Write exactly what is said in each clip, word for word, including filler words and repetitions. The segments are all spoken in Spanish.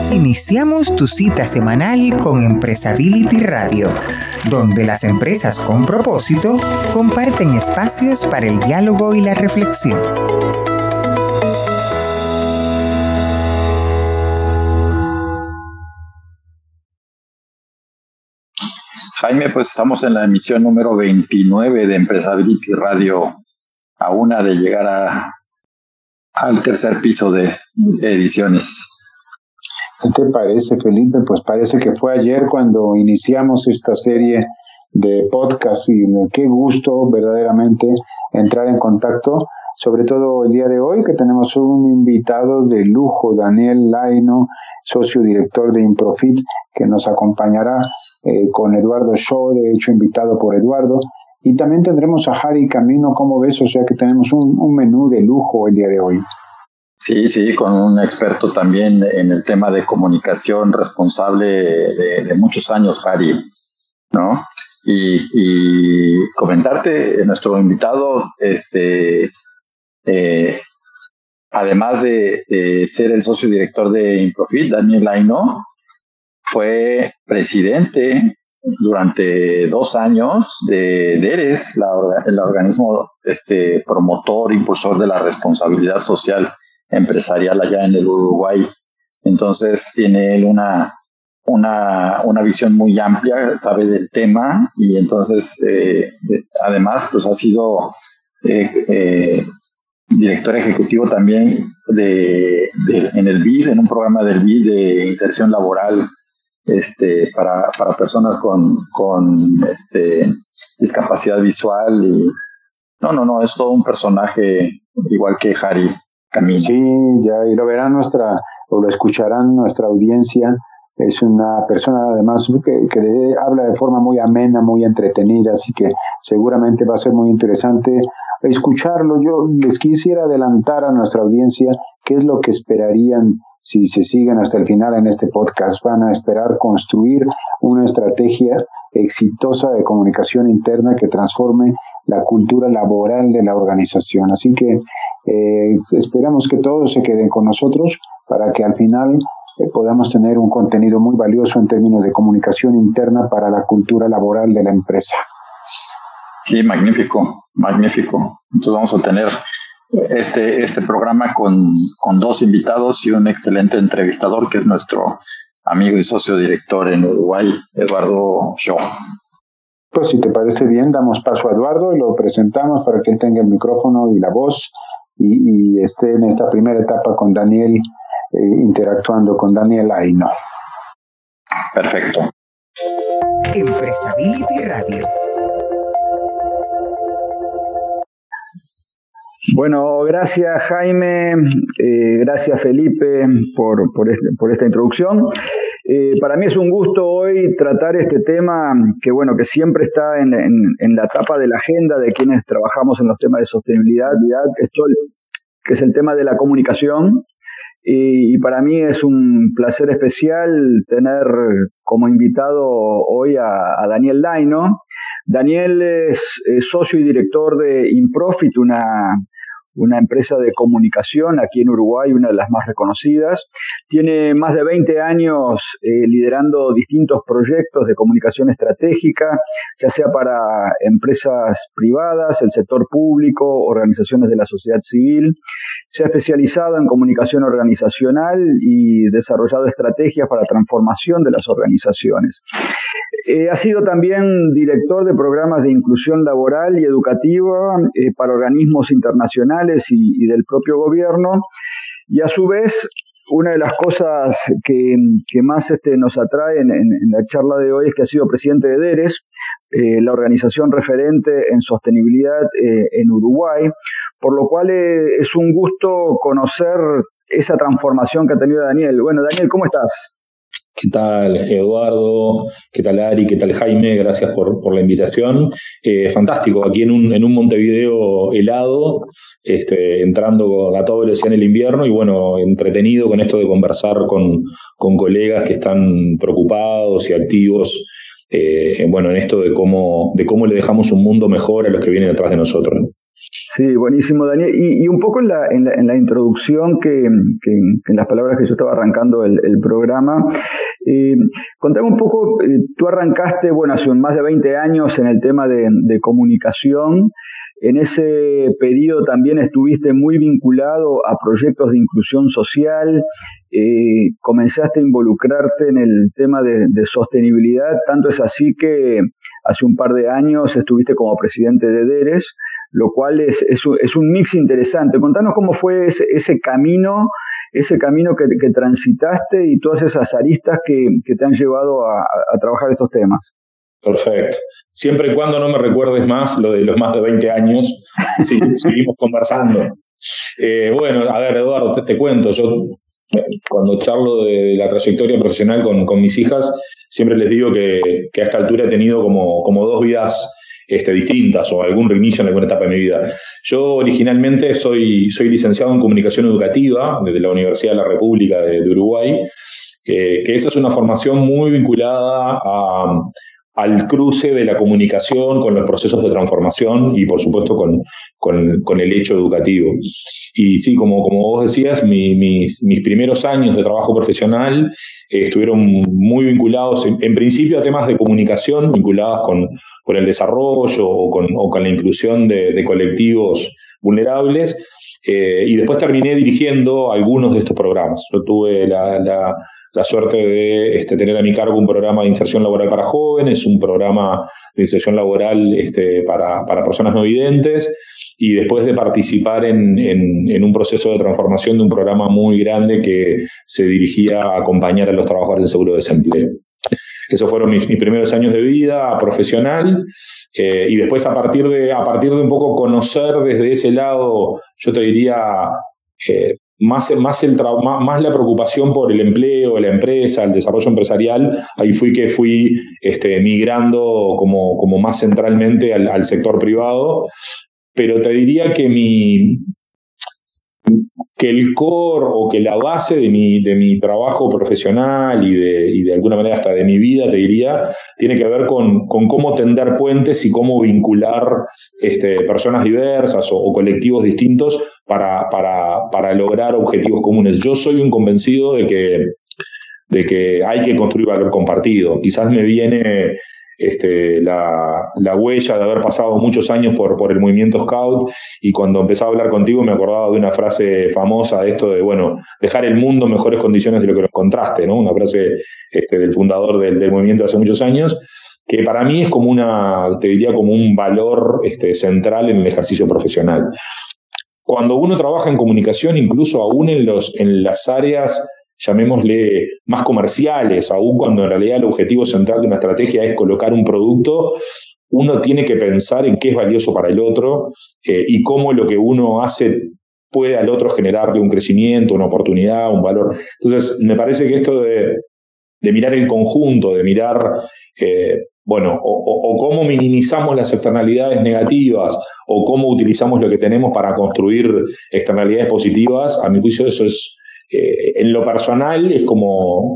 Iniciamos tu cita semanal con Empresability Radio, donde las empresas con propósito comparten espacios para el diálogo y la reflexión. Jaime, pues estamos en la emisión número veintinueve de Empresability Radio, a una de llegar a, al tercer piso de, de ediciones. ¿Qué te parece, Felipe? Pues parece que fue ayer cuando iniciamos esta serie de podcast y qué gusto verdaderamente entrar en contacto, sobre todo el día de hoy que tenemos un invitado de lujo, Daniel Laino, socio director de Improfit, que nos acompañará eh, con Eduardo Shaw, de hecho invitado por Eduardo, y también tendremos a Harry Camino, ¿cómo ves? O sea que tenemos un, un menú de lujo el día de hoy. Sí, sí, con un experto también en el tema de comunicación responsable de, de muchos años, Harry, ¿no? Y, y comentarte, nuestro invitado, este, eh, además de, de ser el socio director de Improfit, Daniel Laino, fue presidente durante dos años de DERES, la, el organismo este, promotor, impulsor de la responsabilidad social empresarial allá en el Uruguay. Entonces tiene él una, una, una visión muy amplia, sabe del tema, y entonces eh, además pues ha sido eh, eh, director ejecutivo también de, de, en el B I D, en un programa del B I D de inserción laboral este, para, para personas con, con este, discapacidad visual. Y no, no, no, es todo un personaje igual que Harry Camino. Sí, ya y lo verán nuestra, o lo escucharán nuestra audiencia. Es una persona además que, que de, habla de forma muy amena, muy entretenida, así que seguramente va a ser muy interesante escucharlo. Yo les quisiera adelantar a nuestra audiencia qué es lo que esperarían si se siguen hasta el final en este podcast. Van a esperar construir una estrategia exitosa de comunicación interna que transforme la cultura laboral de la organización. Así que eh, esperamos que todos se queden con nosotros para que al final eh, podamos tener un contenido muy valioso en términos de comunicación interna para la cultura laboral de la empresa. Sí, magnífico, magnífico. Entonces vamos a tener este, este programa con, con dos invitados y un excelente entrevistador que es nuestro amigo y socio director en Uruguay, Eduardo Shaw. Pues si te parece bien, damos paso a Eduardo y lo presentamos para que él tenga el micrófono y la voz y, y esté en esta primera etapa con Daniel, eh, interactuando con Daniel Laino. Perfecto. Empresability Radio. Bueno, gracias Jaime, eh, gracias Felipe por, por, este, por esta introducción. Eh, para mí es un gusto hoy tratar este tema que, bueno, que siempre está en, en, en la tapa de la agenda de quienes trabajamos en los temas de sostenibilidad, esto, que es el tema de la comunicación. Y, y para mí es un placer especial tener como invitado hoy a, a Daniel Laino. Daniel es, es socio y director de Improfit, una... una empresa de comunicación aquí en Uruguay, una de las más reconocidas. Tiene más de veinte años eh, liderando distintos proyectos de comunicación estratégica, ya sea para empresas privadas, el sector público, organizaciones de la sociedad civil. Se ha especializado en comunicación organizacional y desarrollado estrategias para transformación de las organizaciones. Eh, ha sido también director de programas de inclusión laboral y educativa eh, para organismos internacionales y, y del propio gobierno. Y a su vez, una de las cosas que, que más este, nos atrae en, en, en la charla de hoy es que ha sido presidente de DERES, eh, la organización referente en sostenibilidad eh, en Uruguay, por lo cual eh, es un gusto conocer esa transformación que ha tenido Daniel. Bueno, Daniel, ¿cómo estás? ¿Qué tal, Eduardo? ¿Qué tal, Ari? ¿Qué tal, Jaime? Gracias por, por la invitación. Eh, fantástico, aquí en un, en un Montevideo helado, este, entrando a toda velocidad en el invierno y, bueno, entretenido con esto de conversar con, con colegas que están preocupados y activos, eh, bueno, en esto de cómo, de cómo le dejamos un mundo mejor a los que vienen detrás de nosotros, ¿no? Sí, buenísimo, Daniel. Y, y un poco en la, en la, en la introducción, que, que, que en las palabras que yo estaba arrancando el, el programa, eh, contame un poco, eh, tú arrancaste, bueno, hace más de veinte años en el tema de, de comunicación. En ese periodo también estuviste muy vinculado a proyectos de inclusión social, eh, comenzaste a involucrarte en el tema de, de sostenibilidad, tanto es así que hace un par de años estuviste como presidente de DERES, lo cual es, es, es un mix interesante. Contanos cómo fue ese, ese camino, ese camino que, que transitaste y todas esas aristas que, que te han llevado a, a trabajar estos temas. Perfecto. Siempre y cuando no me recuerdes más lo de los más de veinte años, sí, seguimos conversando. Eh, bueno, a ver, Eduardo, te, te cuento. Yo, cuando charlo de, de la trayectoria profesional con, con mis hijas, siempre les digo que, que a esta altura he tenido como, como dos vidas este, distintas o algún reinicio en alguna etapa de mi vida. Yo originalmente soy, soy licenciado en Comunicación Educativa desde la Universidad de la República de, de Uruguay, eh, que esa es una formación muy vinculada a... al cruce de la comunicación con los procesos de transformación y, por supuesto, con, con, con el hecho educativo. Y sí, como, como vos decías, mi, mis, mis primeros años de trabajo profesional eh, estuvieron muy vinculados, en, en principio, a temas de comunicación, vinculados con, con el desarrollo o con, o con la inclusión de, de colectivos vulnerables. Eh, y después terminé dirigiendo algunos de estos programas. Yo tuve la... la la suerte de este, tener a mi cargo un programa de inserción laboral para jóvenes, un programa de inserción laboral este, para, para personas no videntes, y después de participar en, en, en un proceso de transformación de un programa muy grande que se dirigía a acompañar a los trabajadores de seguro de desempleo. Esos fueron mis, mis primeros años de vida profesional, eh, y después a partir, de, a partir de un poco conocer desde ese lado, yo te diría... Eh, Más, más, el tra- más, más la preocupación por el empleo, la empresa, el desarrollo empresarial, ahí fui que fui este, migrando como, como más centralmente al, al sector privado, pero te diría que mi que el core o que la base de mi, de mi trabajo profesional y de, y de alguna manera hasta de mi vida, te diría, tiene que ver con, con cómo tender puentes y cómo vincular este, personas diversas o, o colectivos distintos para, para, para lograr objetivos comunes. Yo soy un convencido de que, de que hay que construir valor compartido. Quizás me viene... Este, la, la huella de haber pasado muchos años por, por el movimiento Scout, y cuando empezaba a hablar contigo me acordaba de una frase famosa de esto de, bueno, dejar el mundo en mejores condiciones de lo que lo encontraste, ¿no? Una frase este, del fundador del, del movimiento hace muchos años, que para mí es como una, te diría como un valor este, central en el ejercicio profesional. Cuando uno trabaja en comunicación, incluso aún en, los, en las áreas, llamémosle, más comerciales, aún cuando en realidad el objetivo central de una estrategia es colocar un producto, uno tiene que pensar en qué es valioso para el otro eh, y cómo lo que uno hace puede al otro generarle un crecimiento, una oportunidad, un valor. Entonces, me parece que esto de, de mirar el conjunto, de mirar, eh, bueno, o, o, o cómo minimizamos las externalidades negativas o cómo utilizamos lo que tenemos para construir externalidades positivas, a mi juicio eso es... Eh, en lo personal es como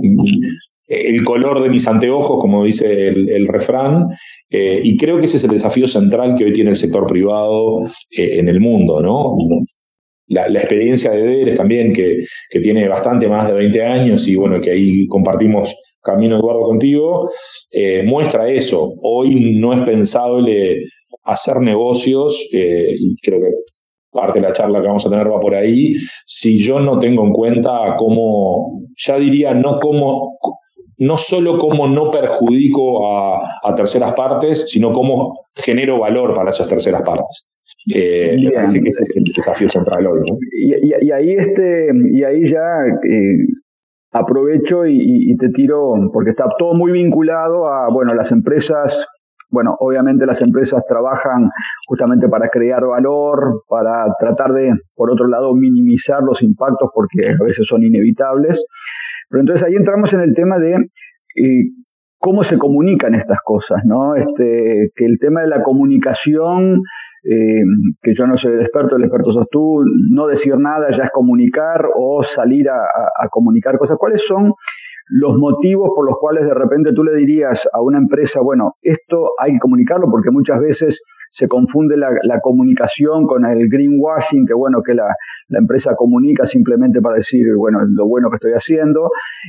el color de mis anteojos, como dice el, el refrán, eh, y creo que ese es el desafío central que hoy tiene el sector privado eh, en el mundo, ¿no? La, la experiencia de DERES también, que, que tiene bastante más de veinte años, y bueno, que ahí compartimos camino, Eduardo, contigo, eh, muestra eso. Hoy no es pensable hacer negocios, eh, y creo que parte de la charla que vamos a tener va por ahí, si yo no tengo en cuenta cómo, ya diría, no cómo, no solo cómo no perjudico a, a terceras partes, sino cómo genero valor para esas terceras partes. Eh, me parece que ese es el desafío central hoy, ¿no? Y, y, y ahí este, y ahí ya eh, aprovecho y, y te tiro, porque está todo muy vinculado a, bueno, las empresas. Bueno, obviamente las empresas trabajan justamente para crear valor, para tratar de, por otro lado, minimizar los impactos porque a veces son inevitables. Pero entonces ahí entramos en el tema de eh, cómo se comunican estas cosas, ¿no? Este, que el tema de la comunicación, eh, que yo no soy el experto, el experto sos tú, no decir nada ya es comunicar o salir a, a, a comunicar cosas. ¿Cuáles son los motivos por los cuales de repente tú le dirías a una empresa, bueno, esto hay que comunicarlo, porque muchas veces se confunde la, la comunicación con el greenwashing, que bueno, que la, la empresa comunica simplemente para decir, bueno, lo bueno que estoy haciendo.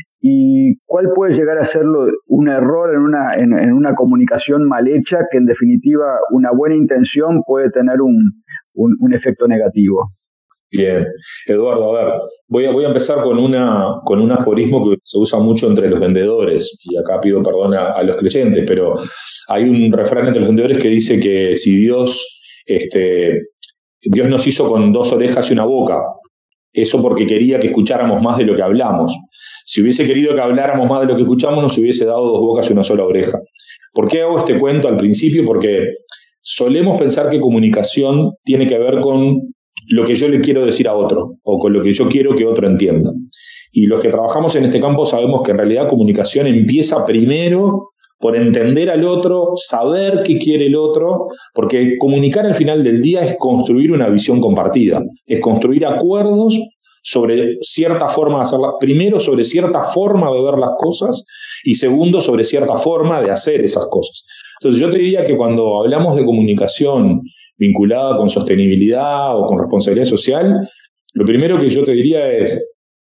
¿Y cuál puede llegar a ser un error en una, en, en una comunicación mal hecha, que en definitiva una buena intención puede tener un, un, un efecto negativo? Bien, Eduardo, a ver, voy a, voy a empezar con, una, con un aforismo que se usa mucho entre los vendedores, y acá pido perdón a, a los creyentes, pero hay un refrán entre los vendedores que dice que si Dios, este, Dios nos hizo con dos orejas y una boca, eso porque quería que escucháramos más de lo que hablamos. Si hubiese querido que habláramos más de lo que escuchamos, nos hubiese dado dos bocas y una sola oreja. ¿Por qué hago este cuento al principio? Porque solemos pensar que comunicación tiene que ver con lo que yo le quiero decir a otro, o con lo que yo quiero que otro entienda. Y los que trabajamos en este campo sabemos que en realidad comunicación empieza primero por entender al otro, saber qué quiere el otro, porque comunicar al final del día es construir una visión compartida, es construir acuerdos sobre cierta forma de hacerlas, primero sobre cierta forma de ver las cosas y segundo sobre cierta forma de hacer esas cosas. Entonces yo te diría que cuando hablamos de comunicación vinculada con sostenibilidad o con responsabilidad social, lo primero que yo te diría es,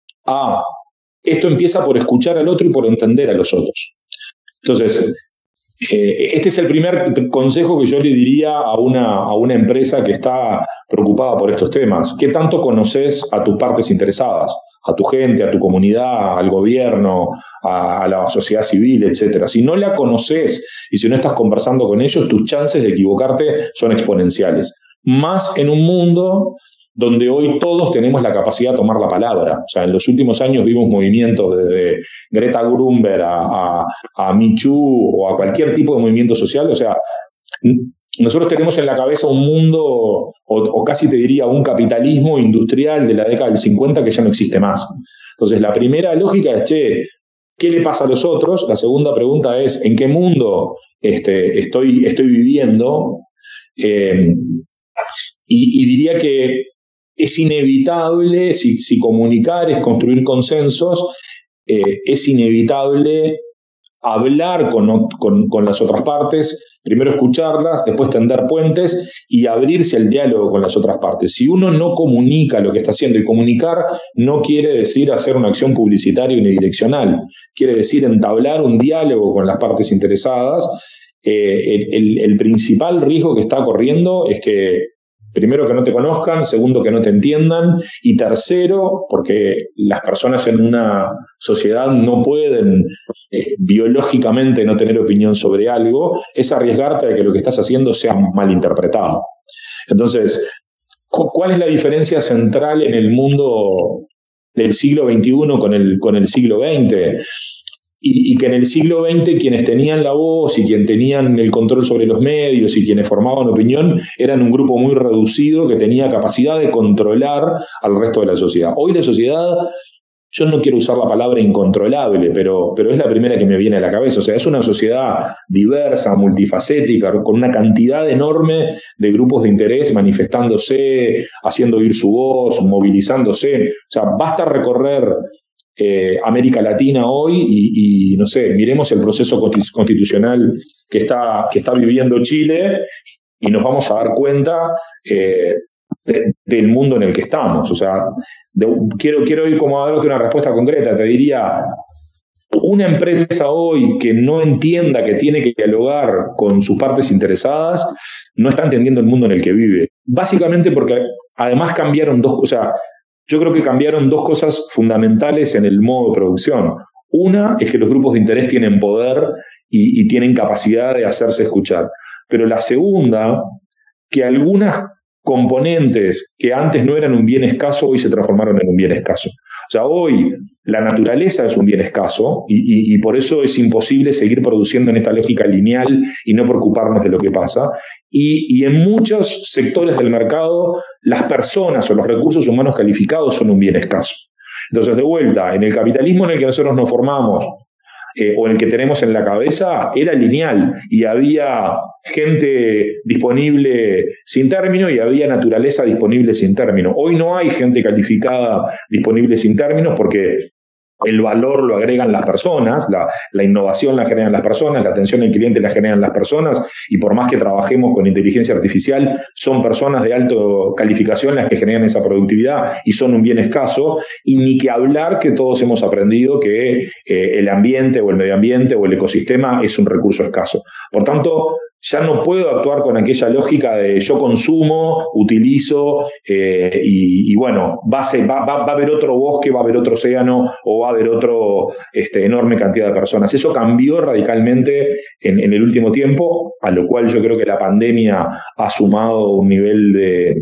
ah, esto empieza por escuchar al otro y por entender a los otros. Entonces, eh, este es el primer consejo que yo le diría a una, a una empresa que está preocupada por estos temas. ¿Qué tanto conoces a tus partes interesadas? A tu gente, a tu comunidad, al gobierno, a, a la sociedad civil, etcétera. Si no la conoces y si no estás conversando con ellos, tus chances de equivocarte son exponenciales. Más en un mundo donde hoy todos tenemos la capacidad de tomar la palabra. O sea, en los últimos años vimos movimientos desde Greta Thunberg a, a, a Me Too o a cualquier tipo de movimiento social. O sea, nosotros tenemos en la cabeza un mundo, o, o casi te diría un capitalismo industrial de la década del cincuenta que ya no existe más. Entonces, la primera lógica es, che, ¿qué le pasa a los otros? La segunda pregunta es, ¿en qué mundo este, estoy, estoy viviendo? Eh, y, y diría que es inevitable, si, si comunicar es construir consensos, eh, es inevitable hablar con, con, con las otras partes, primero escucharlas, después tender puentes y abrirse al diálogo con las otras partes. Si uno no comunica lo que está haciendo, y comunicar no quiere decir hacer una acción publicitaria unidireccional, quiere decir entablar un diálogo con las partes interesadas, eh, el, el, el principal riesgo que está corriendo es que primero que no te conozcan, segundo que no te entiendan y tercero, porque las personas en una sociedad no pueden eh, biológicamente no tener opinión sobre algo, es arriesgarte a que lo que estás haciendo sea malinterpretado. Entonces, ¿cuál es la diferencia central en el mundo del siglo veintiuno con el, con el siglo veinte? Y, y que en el siglo veinte quienes tenían la voz y quienes tenían el control sobre los medios y quienes formaban opinión eran un grupo muy reducido que tenía capacidad de controlar al resto de la sociedad. Hoy la sociedad, yo no quiero usar la palabra incontrolable, pero, pero es la primera que me viene a la cabeza. O sea, es una sociedad diversa, multifacética, con una cantidad enorme de grupos de interés manifestándose, haciendo oír su voz, movilizándose. O sea, basta recorrer Eh, América Latina hoy y, y, no sé, miremos el proceso constitucional que está, que está viviendo Chile y nos vamos a dar cuenta eh, de, del mundo en el que estamos. O sea, de, quiero, quiero ir como a darte una respuesta concreta. Te diría, una empresa hoy que no entienda que tiene que dialogar con sus partes interesadas, no está entendiendo el mundo en el que vive. Básicamente porque además cambiaron dos cosas. O sea, yo creo que cambiaron dos cosas fundamentales en el modo de producción. Una es que los grupos de interés tienen poder y, y tienen capacidad de hacerse escuchar. Pero la segunda, que algunas componentes que antes no eran un bien escaso, hoy se transformaron en un bien escaso. O sea, hoy la naturaleza es un bien escaso y, y, y por eso es imposible seguir produciendo en esta lógica lineal y no preocuparnos de lo que pasa. Y, y en muchos sectores del mercado, las personas o los recursos humanos calificados son un bien escaso. Entonces, de vuelta, en el capitalismo en el que nosotros nos formamos, Eh, o el que tenemos en la cabeza, era lineal y había gente disponible sin término y había naturaleza disponible sin término. Hoy no hay gente calificada disponible sin términos porque el valor lo agregan las personas, la, la innovación la generan las personas, la atención al cliente la generan las personas, y por más que trabajemos con inteligencia artificial, son personas de alta calificación las que generan esa productividad y son un bien escaso, y ni que hablar que todos hemos aprendido que eh, el ambiente o el medio ambiente o el ecosistema es un recurso escaso. Por tanto, ya no puedo actuar con aquella lógica de yo consumo, utilizo eh, y, y bueno, va a, ser, va, va, va a haber otro bosque, va a haber otro océano o va a haber otro este, enorme cantidad de personas. Eso cambió radicalmente en, en el último tiempo, a lo cual yo creo que la pandemia ha sumado un nivel de,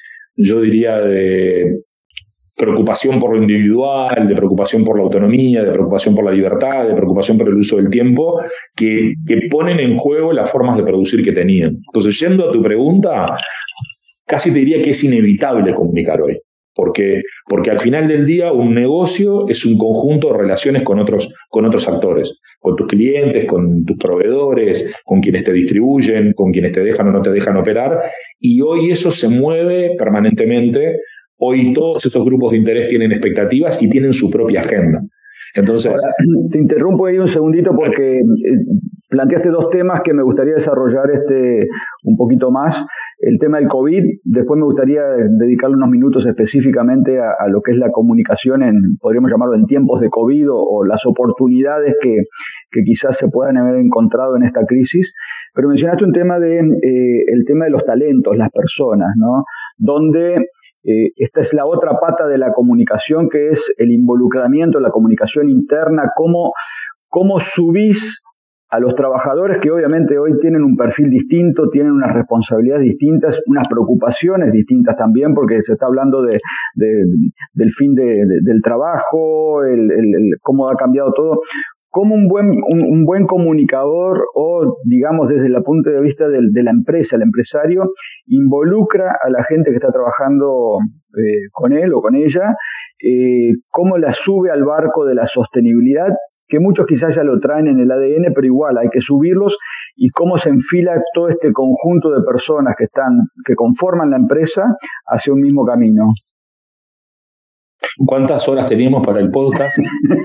yo diría, de preocupación por lo individual, de preocupación por la autonomía, de preocupación por la libertad, de preocupación por el uso del tiempo, que, que ponen en juego las formas de producir que tenían. Entonces, yendo a tu pregunta, casi te diría que es inevitable comunicar hoy, porque, porque al final del día un negocio es un conjunto de relaciones con otros, con otros actores, con tus clientes, con tus proveedores, con quienes te distribuyen, con quienes te dejan o no te dejan operar, y hoy eso se mueve permanentemente. Hoy todos esos grupos de interés tienen expectativas y tienen su propia agenda. Entonces, ahora, te interrumpo ahí un segundito porque planteaste dos temas que me gustaría desarrollar este un poquito más. El tema del COVID, después me gustaría dedicarle unos minutos específicamente a, a lo que es la comunicación, en, podríamos llamarlo en tiempos de COVID, o, o las oportunidades que, que quizás se puedan haber encontrado en esta crisis. Pero mencionaste un tema de eh, el tema de los talentos, las personas, ¿no? Donde eh, esta es la otra pata de la comunicación, que es el involucramiento, la comunicación interna, cómo, cómo subís a los trabajadores que obviamente hoy tienen un perfil distinto, tienen unas responsabilidades distintas, unas preocupaciones distintas también, porque se está hablando de, de, del fin de, de, del trabajo, el, el, el, cómo ha cambiado todo. ¿Cómo un buen, un, un buen comunicador, o digamos desde el punto de vista de, de la empresa, el empresario, involucra a la gente que está trabajando eh, con él o con ella? Eh, ¿Cómo la sube al barco de la sostenibilidad? Que muchos quizás ya lo traen en el A D N, pero igual hay que subirlos, y cómo se enfila todo este conjunto de personas que están, que conforman la empresa hacia un mismo camino. ¿Cuántas horas teníamos para el podcast?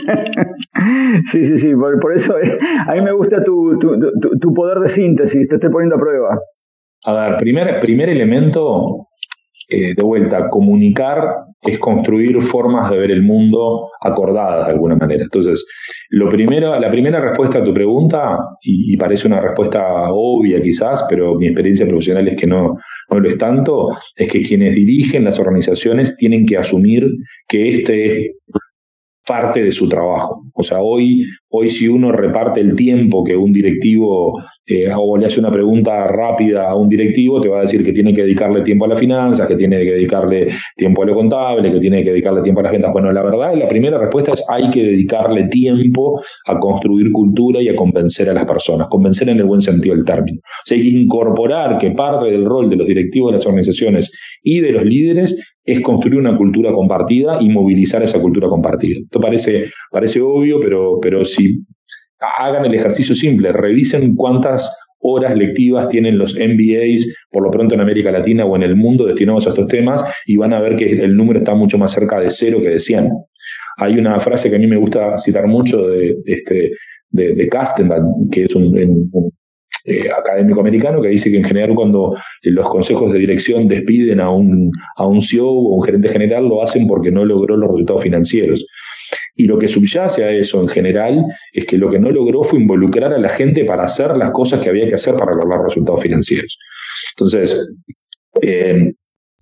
sí, sí, sí, por, por eso eh, a mí me gusta tu, tu, tu, tu poder de síntesis, te estoy poniendo a prueba. A ver, primer, primer elemento, eh, de vuelta, comunicar es construir formas de ver el mundo acordadas de alguna manera. Entonces, lo primero, la primera respuesta a tu pregunta, y, y parece una respuesta obvia quizás, pero mi experiencia profesional es que no, no lo es tanto, es que quienes dirigen las organizaciones tienen que asumir que este es parte de su trabajo. O sea, hoy, hoy si uno reparte el tiempo que un directivo, eh, o le hace una pregunta rápida a un directivo, te va a decir que tiene que dedicarle tiempo a las finanzas, que tiene que dedicarle tiempo a lo contable, que tiene que dedicarle tiempo a las ventas. Bueno, la verdad, la primera respuesta es hay que dedicarle tiempo a construir cultura y a convencer a las personas, convencer en el buen sentido del término. O sea, hay que incorporar que parte del rol de los directivos de las organizaciones y de los líderes es construir una cultura compartida y movilizar esa cultura compartida. Esto parece, parece obvio, pero, pero si hagan el ejercicio simple, revisen cuántas horas lectivas tienen los M B As, por lo pronto en América Latina o en el mundo, destinados a estos temas, y van a ver que el número está mucho más cerca de cero que de cien. Hay una frase que a mí me gusta citar mucho de, este, de, de Kastenbach, que es un, un Eh, académico americano, que dice que en general cuando los consejos de dirección despiden a un, a un C E O o un gerente general, lo hacen porque no logró los resultados financieros. Y lo que subyace a eso en general es que lo que no logró fue involucrar a la gente para hacer las cosas que había que hacer para lograr los resultados financieros. Entonces, eh,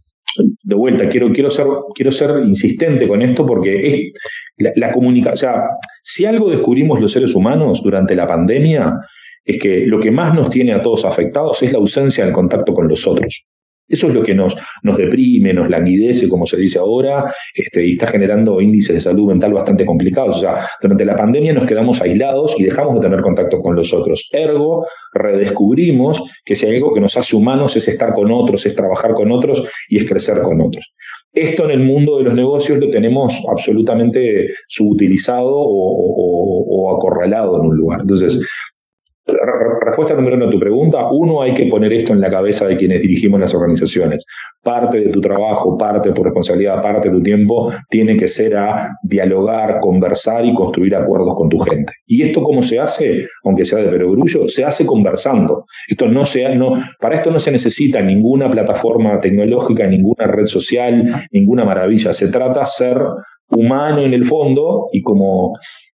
de vuelta, quiero, quiero, ser, quiero ser insistente con esto, porque es la, la comunicación. O sea, si algo descubrimos los seres humanos durante la pandemia, es que lo que más nos tiene a todos afectados es la ausencia del contacto con los otros. Eso es lo que nos, nos deprime, nos languidece, como se dice ahora, este, y está generando índices de salud mental bastante complicados. O sea, durante la pandemia nos quedamos aislados y dejamos de tener contacto con los otros. Ergo, redescubrimos que si hay algo que nos hace humanos es estar con otros, es trabajar con otros y es crecer con otros. Esto en el mundo de los negocios lo tenemos absolutamente subutilizado o, o, o acorralado en un lugar. Entonces, respuesta número uno a tu pregunta. Uno, hay que poner esto en la cabeza de quienes dirigimos las organizaciones. Parte de tu trabajo, parte de tu responsabilidad, parte de tu tiempo tiene que ser a dialogar, conversar y construir acuerdos con tu gente. ¿Y esto cómo se hace? Aunque sea de perogrullo, se hace conversando. Esto no se, no, para esto no se necesita ninguna plataforma tecnológica, ninguna red social, ninguna maravilla. Se trata de ser humano en el fondo y como...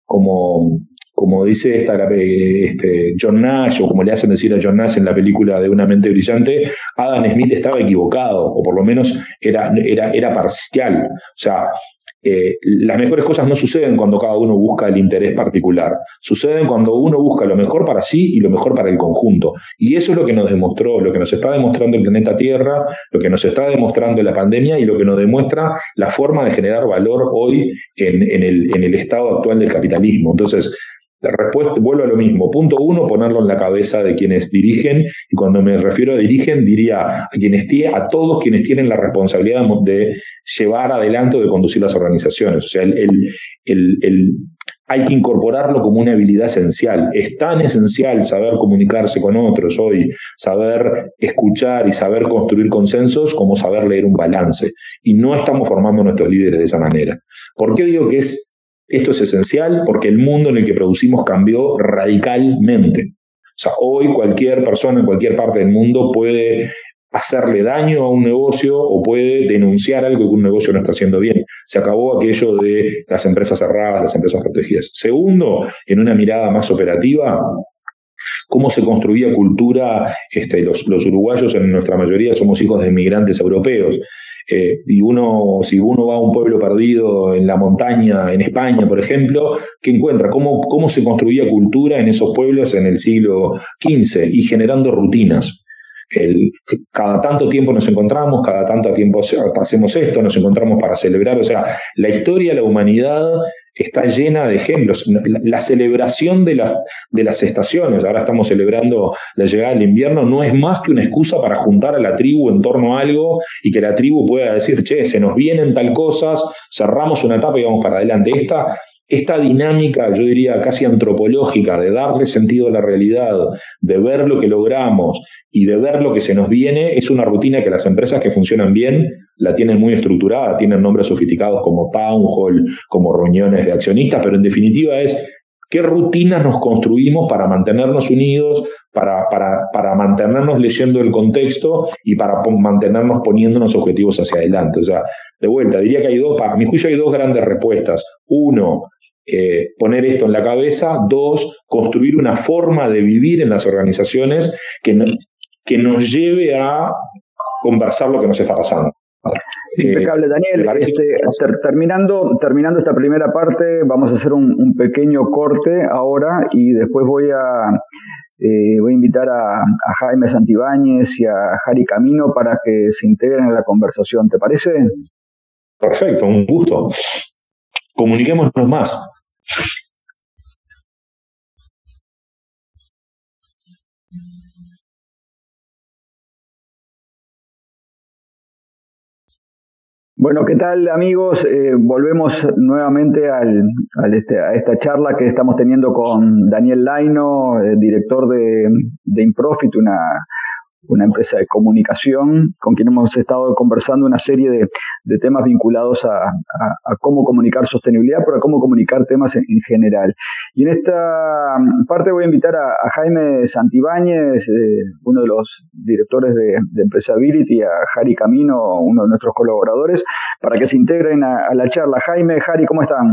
como como dice esta, este, John Nash, o como le hacen decir a John Nash en la película de Una mente brillante, Adam Smith estaba equivocado, o por lo menos era, era, era parcial. O sea, eh, las mejores cosas no suceden cuando cada uno busca el interés particular. Suceden cuando uno busca lo mejor para sí y lo mejor para el conjunto. Y eso es lo que nos demostró, lo que nos está demostrando el planeta Tierra, lo que nos está demostrando la pandemia y lo que nos demuestra la forma de generar valor hoy en, en, el, en el estado actual del capitalismo. Entonces, la respuesta, vuelvo a lo mismo. Punto uno, ponerlo en la cabeza de quienes dirigen, y cuando me refiero a dirigen, diría a quienes tienen, a todos quienes tienen la responsabilidad de llevar adelante o de conducir las organizaciones. O sea, el, el, el, el, hay que incorporarlo como una habilidad esencial. Es tan esencial saber comunicarse con otros hoy, saber escuchar y saber construir consensos como saber leer un balance. Y no estamos formando a nuestros líderes de esa manera. ¿Por qué digo que es Esto es esencial? Porque el mundo en el que producimos cambió radicalmente. O sea, hoy cualquier persona en cualquier parte del mundo puede hacerle daño a un negocio o puede denunciar algo que un negocio no está haciendo bien. Se acabó aquello de las empresas cerradas, las empresas protegidas. Segundo, en una mirada más operativa, cómo se construía cultura. Este, los, los uruguayos en nuestra mayoría somos hijos de inmigrantes europeos. Eh, y uno, si uno va a un pueblo perdido en la montaña, en España, por ejemplo, ¿qué encuentra? ¿Cómo, cómo se construía cultura en esos pueblos en el siglo quince? Y generando rutinas. El, cada tanto tiempo nos encontramos, cada tanto tiempo hacemos esto, nos encontramos para celebrar. O sea, la historia de la humanidad está llena de ejemplos. La, la celebración de las, de las estaciones, ahora estamos celebrando la llegada del invierno, no es más que una excusa para juntar a la tribu en torno a algo y que la tribu pueda decir, che, se nos vienen tal cosas, cerramos una etapa y vamos para adelante. Esta, esta dinámica, yo diría casi antropológica, de darle sentido a la realidad, de ver lo que logramos y de ver lo que se nos viene, es una rutina que las empresas que funcionan bien la tienen muy estructurada, tienen nombres sofisticados como town hall, como reuniones de accionistas, pero en definitiva es qué rutinas nos construimos para mantenernos unidos, para, para, para mantenernos leyendo el contexto y para mantenernos poniéndonos objetivos hacia adelante. O sea, de vuelta, diría que hay dos, a mi juicio hay dos grandes respuestas. Uno, eh, poner esto en la cabeza. Dos, construir una forma de vivir en las organizaciones que, no, que nos lleve a conversar lo que nos está pasando. Impecable, Daniel. Este, ter, terminando, terminando esta primera parte, vamos a hacer un, un pequeño corte ahora y después voy a, eh, voy a invitar a, a Jaime Santibáñez y a Jari Camino para que se integren en la conversación. ¿Te parece? Perfecto, un gusto. Comuniquémonos más. Bueno, ¿qué tal, amigos? Eh, volvemos nuevamente al, al este, a esta charla que estamos teniendo con Daniel Laino, eh, director de, de Improfit, una, una empresa de comunicación con quien hemos estado conversando una serie de, de temas vinculados a, a, a cómo comunicar sostenibilidad, pero a cómo comunicar temas en, en general. Y en esta parte voy a invitar a, a Jaime Santibáñez, eh, uno de los directores de, de Empresability, a Jari Camino, uno de nuestros colaboradores, para que se integren a, a la charla. Jaime, Jari, ¿cómo están?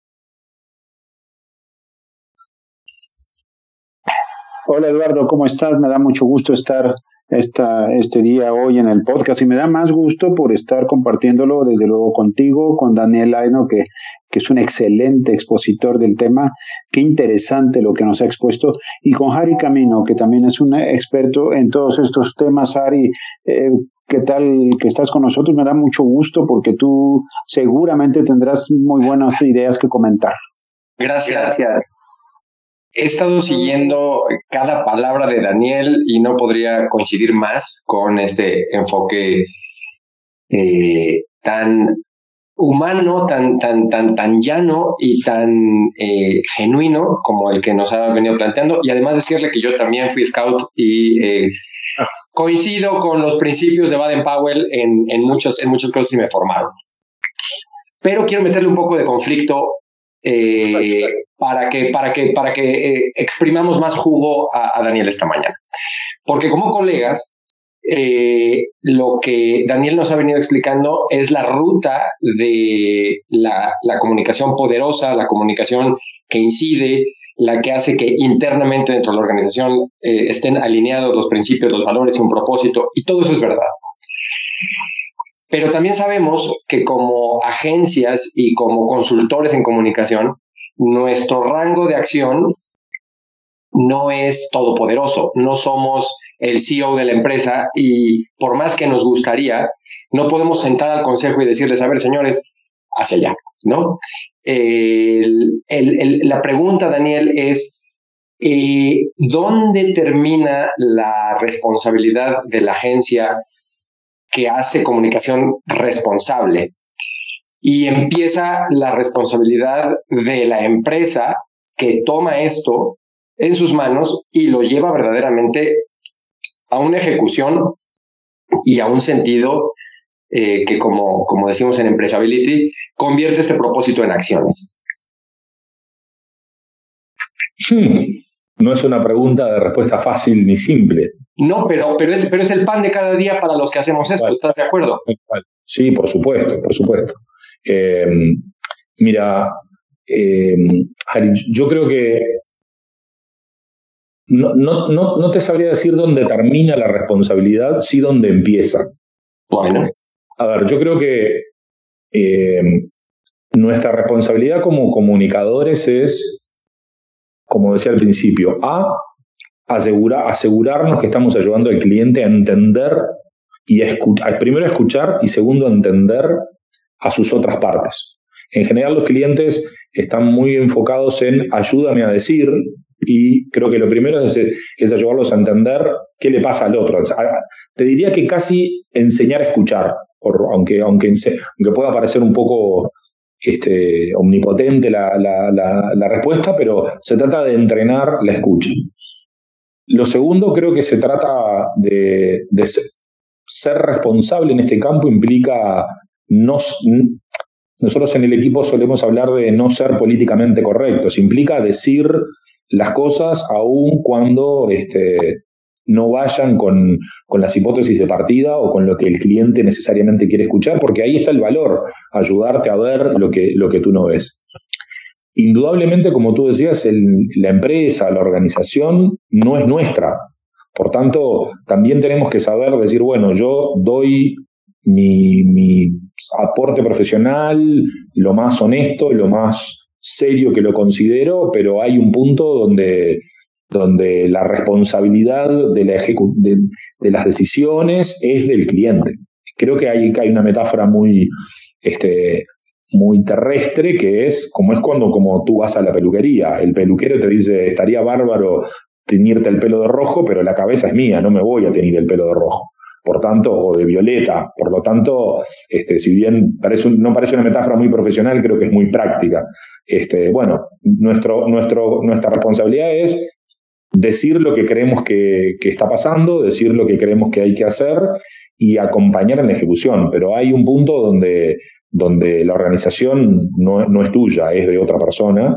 Hola Eduardo, ¿cómo estás? Me da mucho gusto estar esta, este día hoy en el podcast y me da más gusto por estar compartiéndolo desde luego contigo, con Daniel Laino, que, que es un excelente expositor del tema. Qué interesante lo que nos ha expuesto, y con Jari Camino, que también es un experto en todos estos temas. Jari, eh, ¿qué tal que estás con nosotros? Me da mucho gusto porque tú seguramente tendrás muy buenas ideas que comentar. Gracias. Gracias. He estado siguiendo cada palabra de Daniel y no podría coincidir más con este enfoque eh, tan humano, tan, tan, tan, tan llano y tan eh, genuino como el que nos ha venido planteando. Y además decirle que yo también fui scout y eh, coincido con los principios de Baden-Powell en, en, muchos, en muchas cosas y me formaron. Pero quiero meterle un poco de conflicto eh, para que, para que, para que eh, exprimamos más jugo a, a Daniel esta mañana. Porque como colegas, Eh, lo que Daniel nos ha venido explicando es la ruta de la, la comunicación poderosa, la comunicación que incide, la que hace que internamente dentro de la organización eh, estén alineados los principios, los valores y un propósito, y todo eso es verdad. Pero también sabemos que como agencias y como consultores en comunicación, nuestro rango de acción no es todopoderoso, no somos el C E O de la empresa y por más que nos gustaría, no podemos sentar al consejo y decirles, a ver, señores, hacia allá, ¿no? El, el, el, la pregunta, Daniel, es eh, ¿dónde termina la responsabilidad de la agencia que hace comunicación responsable? Y empieza la responsabilidad de la empresa que toma esto en sus manos y lo lleva verdaderamente a una ejecución y a un sentido eh, que, como, como decimos en Empresability, convierte este propósito en acciones. Hmm. No es una pregunta de respuesta fácil ni simple. No, pero, pero, es, pero es el pan de cada día para los que hacemos esto. Vale. ¿Estás de acuerdo? Sí, por supuesto, por supuesto. Eh, mira, eh, Harry, yo creo que No, no, no, no te sabría decir dónde termina la responsabilidad, sí dónde empieza. Bueno. A ver, yo creo que eh, nuestra responsabilidad como comunicadores es, como decía al principio, A, asegura, asegurarnos que estamos ayudando al cliente a entender y a escuchar, primero a escuchar y segundo a entender a sus otras partes. En general los clientes están muy enfocados en ayúdame a decir, y creo que lo primero es, es ayudarlos a entender qué le pasa al otro. Te diría que casi enseñar a escuchar, por, aunque, aunque, aunque pueda parecer un poco este, omnipotente la, la, la, la respuesta, pero se trata de entrenar la escucha. Lo segundo, creo que se trata de, de ser, ser responsable en este campo implica no... Nosotros en el equipo solemos hablar de no ser políticamente correctos. Implica decir las cosas aun cuando este, no vayan con, con las hipótesis de partida o con lo que el cliente necesariamente quiere escuchar, porque ahí está el valor, ayudarte a ver lo que, lo que tú no ves. Indudablemente, como tú decías, el, la empresa, la organización no es nuestra. Por tanto, también tenemos que saber decir, bueno, yo doy mi, mi aporte profesional lo más honesto, lo más serio que lo considero, pero hay un punto donde, donde la responsabilidad de, la ejecu- de, de las decisiones es del cliente. Creo que hay, que hay una metáfora muy, este, muy terrestre que es como es cuando como tú vas a la peluquería. El peluquero te dice, estaría bárbaro teñirte el pelo de rojo, pero la cabeza es mía, no me voy a teñir el pelo de rojo. Por tanto, o de violeta. Por lo tanto, este, si bien parece un, no parece una metáfora muy profesional, creo que es muy práctica. Este, bueno, nuestro, nuestro, nuestra responsabilidad es decir lo que creemos que, que está pasando, decir lo que creemos que hay que hacer y acompañar en la ejecución. Pero hay un punto donde, donde la organización no, no es tuya, es de otra persona.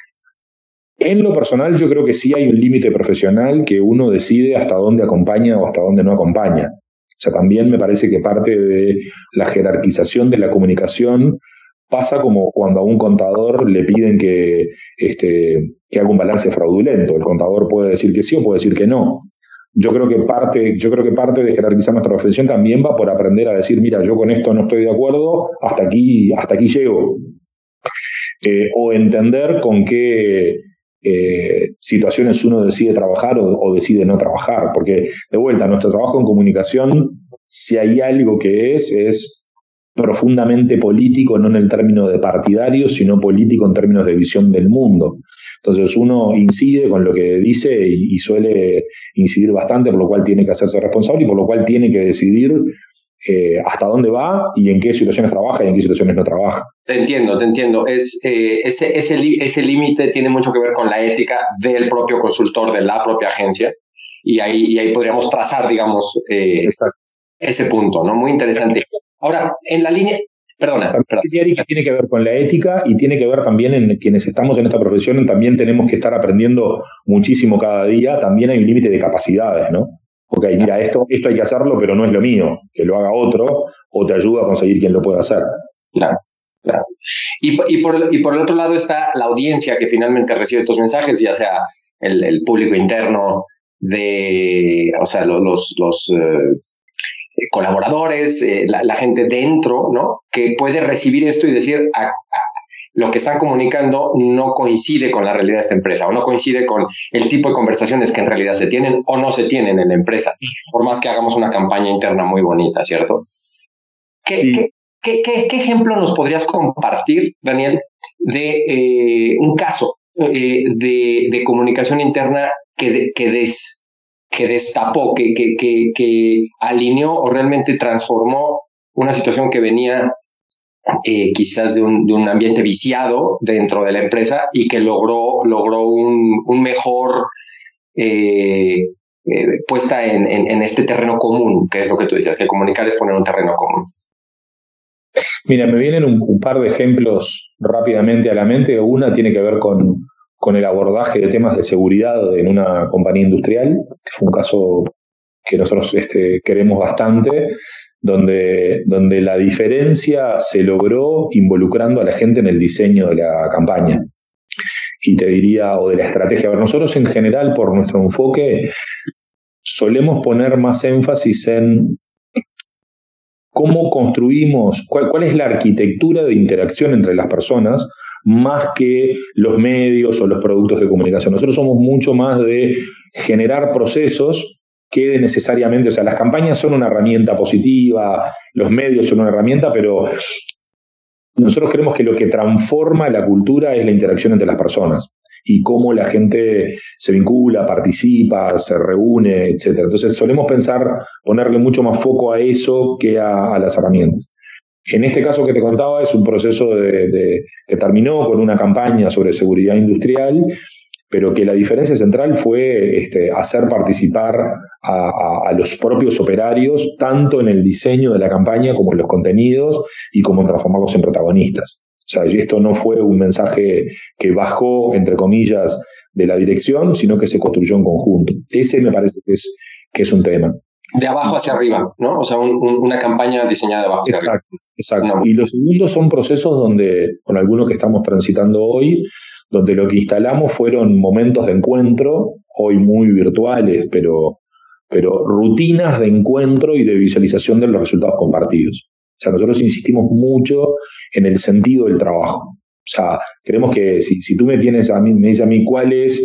En lo personal, yo creo que sí hay un límite profesional que uno decide hasta dónde acompaña o hasta dónde no acompaña. O sea, también me parece que parte de la jerarquización de la comunicación pasa como cuando a un contador le piden que, este, que haga un balance fraudulento. El contador puede decir que sí o puede decir que no. Yo creo que parte, yo creo que parte de jerarquizar nuestra profesión también va por aprender a decir, mira, yo con esto no estoy de acuerdo, hasta aquí, hasta aquí llego. Eh, o entender con qué Eh, situaciones uno decide trabajar o, o decide no trabajar, porque de vuelta, nuestro trabajo en comunicación, si hay algo que es, es profundamente político, no en el término de partidario, sino político en términos de visión del mundo. Entonces uno incide con lo que dice y, y suele incidir bastante, por lo cual tiene que hacerse responsable y por lo cual tiene que decidir eh, hasta dónde va y en qué situaciones trabaja y en qué situaciones no trabaja. Te entiendo, te entiendo. Es, eh, ese ese ese límite tiene mucho que ver con la ética del propio consultor, de la propia agencia, y ahí, y ahí podríamos trazar, digamos, eh, ese punto, ¿no? Muy interesante. Ahora, en la línea... Perdona, perdona. Ética tiene que ver con la ética y tiene que ver también en quienes estamos en esta profesión, también tenemos que estar aprendiendo muchísimo cada día, también hay un límite de capacidades, ¿no? Ok, mira, esto, esto hay que hacerlo, pero no es lo mío, que lo haga otro o te ayuda a conseguir quien lo pueda hacer. Claro, claro. Y, y, por, y por el otro lado está la audiencia que finalmente recibe estos mensajes, ya sea el, el público interno de, o sea, los... los, los eh, colaboradores, eh, la, la gente dentro, ¿no? Que puede recibir esto y decir, a, a, lo que están comunicando no coincide con la realidad de esta empresa, o no coincide con el tipo de conversaciones que en realidad se tienen o no se tienen en la empresa, por más que hagamos una campaña interna muy bonita, ¿cierto? ¿Qué, sí. ¿qué, qué, qué, qué ejemplo nos podrías compartir, Daniel, de eh, un caso eh, de, de comunicación interna que, que des que destapó, que, que, que, que alineó o realmente transformó una situación que venía eh, quizás de un, de un ambiente viciado dentro de la empresa y que logró, logró un, un mejor eh, eh, puesta en, en, en este terreno común, que es lo que tú decías, que comunicar es poner un terreno común. Mira, me vienen un, un par de ejemplos rápidamente a la mente. Una tiene que ver con con el abordaje de temas de seguridad en una compañía industrial, que fue un caso que nosotros este, queremos bastante, donde, donde la diferencia se logró involucrando a la gente en el diseño de la campaña. Y te diría, o de la estrategia. A ver, nosotros en general, por nuestro enfoque, solemos poner más énfasis en cómo construimos, cuál, cuál es la arquitectura de interacción entre las personas, más que los medios o los productos de comunicación. Nosotros somos mucho más de generar procesos que necesariamente, o sea, las campañas son una herramienta positiva, los medios son una herramienta, pero nosotros creemos que lo que transforma la cultura es la interacción entre las personas y cómo la gente se vincula, participa, se reúne, etcétera. Entonces solemos pensar ponerle mucho más foco a eso que a, a las herramientas. En este caso que te contaba es un proceso de, de, que terminó con una campaña sobre seguridad industrial, pero que la diferencia central fue este, hacer participar a, a, a los propios operarios, tanto en el diseño de la campaña como en los contenidos y como en transformarlos en protagonistas. O sea, esto no fue un mensaje que bajó, entre comillas, de la dirección, sino que se construyó en conjunto. Ese me parece que es, que es un tema. De abajo hacia arriba, ¿no? O sea, un, un, una campaña diseñada de abajo hacia exacto, arriba. Exacto. No. Y los segundos son procesos donde, con algunos que estamos transitando hoy, donde lo que instalamos fueron momentos de encuentro, hoy muy virtuales, pero, pero rutinas de encuentro y de visualización de los resultados compartidos. O sea, nosotros insistimos mucho en el sentido del trabajo. O sea, creemos que si, si tú me tienes a mí, me dices a mí cuál es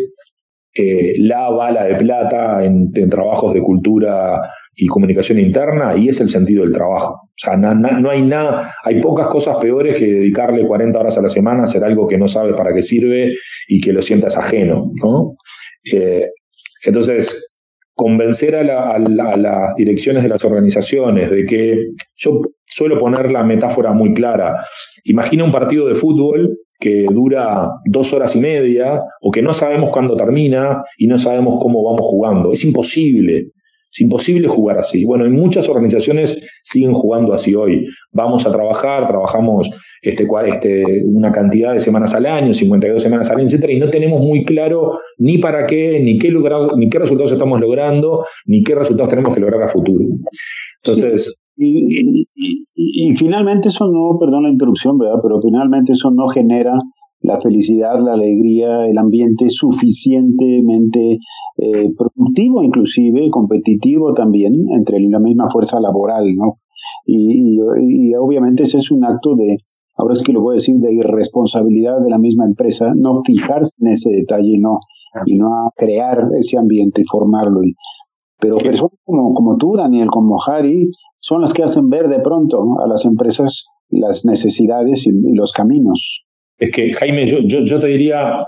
Eh, la bala de plata en, en trabajos de cultura y comunicación interna, y es el sentido del trabajo. O sea, na, na, no hay nada, hay pocas cosas peores que dedicarle cuarenta horas a la semana a hacer algo que no sabes para qué sirve y que lo sientas ajeno, ¿no? Eh, entonces, convencer a, la, a, la, a las direcciones de las organizaciones de que, yo suelo poner la metáfora muy clara, imagina un partido de fútbol que dura dos horas y media, o que no sabemos cuándo termina y no sabemos cómo vamos jugando. Es imposible, es imposible jugar así. Bueno, y muchas organizaciones siguen jugando así hoy. Vamos a trabajar, trabajamos este, este, una cantidad de semanas al año, cincuenta y dos semanas al año, etcétera, y no tenemos muy claro ni para qué, ni qué, lograr, ni qué resultados estamos logrando, ni qué resultados tenemos que lograr a futuro. Entonces... Sí. Y, y, y, y finalmente eso no, perdón la interrupción, ¿verdad? Pero finalmente eso no genera la felicidad, la alegría, el ambiente suficientemente eh, productivo, inclusive competitivo también, entre la misma fuerza laboral, ¿no? Y, y, y obviamente ese es un acto de, ahora es que lo voy a decir, de irresponsabilidad de la misma empresa, no fijarse en ese detalle y no, y no crear ese ambiente y formarlo. Y, pero personas como, como tú, Daniel, como Harry, son las que hacen ver de pronto, ¿no?, a las empresas las necesidades y, y los caminos. Es que, Jaime, yo, yo, yo te diría,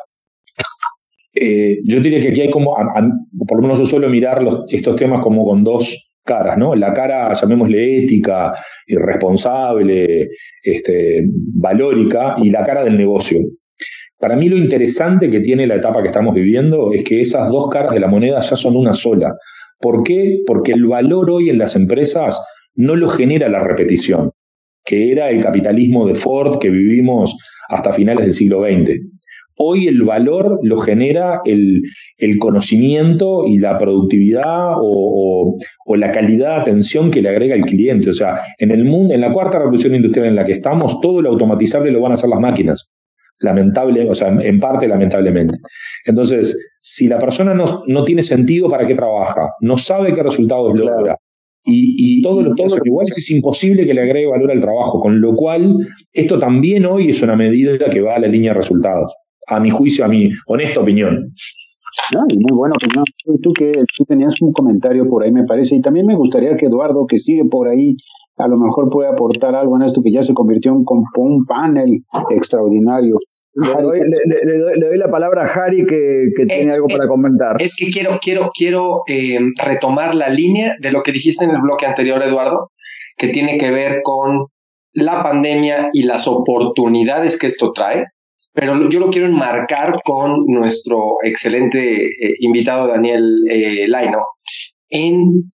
eh, yo diría que aquí hay como, a, a, por lo menos yo suelo mirar los, estos temas como con dos caras, ¿no? La cara, llamémosle ética, responsable, este, valórica, y la cara del negocio. Para mí lo interesante que tiene la etapa que estamos viviendo es que esas dos caras de la moneda ya son una sola. ¿Por qué? Porque el valor hoy en las empresas no lo genera la repetición, que era el capitalismo de Ford que vivimos hasta finales del siglo veinte. Hoy el valor lo genera el, el conocimiento y la productividad o, o, o la calidad de atención que le agrega el cliente. O sea, en el mundo, en la cuarta revolución industrial en la que estamos, todo lo automatizable lo van a hacer las máquinas. Lamentable, o sea, en parte lamentablemente. Entonces, si la persona no, no tiene sentido, ¿para qué trabaja? No sabe qué resultados logra. Claro. Y, y todo lo que son iguales, es imposible que le agregue valor al trabajo, con lo cual esto también hoy es una medida que va a la línea de resultados, a mi juicio, a mi honesta opinión. No, y muy buena opinión. Tú que tú tenías un comentario por ahí, me parece, y también me gustaría que Eduardo, que sigue por ahí, a lo mejor puede aportar algo en esto que ya se convirtió en un panel extraordinario. Le doy, le, le, doy, le doy la palabra a Harry que, que tiene es, algo para es, comentar. Es que quiero, quiero, quiero eh, retomar la línea de lo que dijiste en el bloque anterior, Eduardo, que tiene que ver con la pandemia y las oportunidades que esto trae, pero yo lo quiero enmarcar con nuestro excelente eh, invitado Daniel eh, Laino, en